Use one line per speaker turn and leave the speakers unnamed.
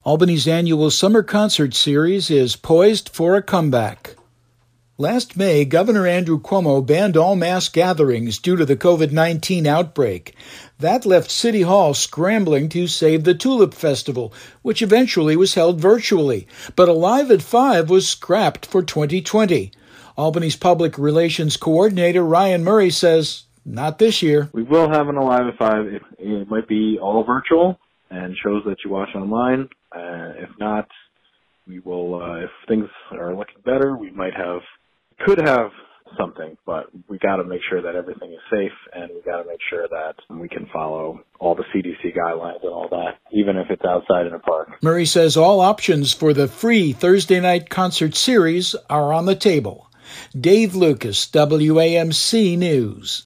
Albany's annual summer concert series is poised for a comeback. Last May, Governor Andrew Cuomo banned all mass gatherings due to the COVID-19 outbreak. That left City Hall scrambling to save the Tulip Festival, which eventually was held virtually. But Alive at 5 was scrapped for 2020. Albany's public relations coordinator, Ryan Murray, says, not this year.
We will have an Alive at 5. It might be all virtual and shows that you watch online. If not, we will, if things are looking better, we could have something, but we got to make sure that everything is safe, and we got to make sure that we can follow all the CDC guidelines and all that, even if it's outside in a park.
Murray says all options for the free Thursday night concert series are on the table. Dave Lucas, WAMC News.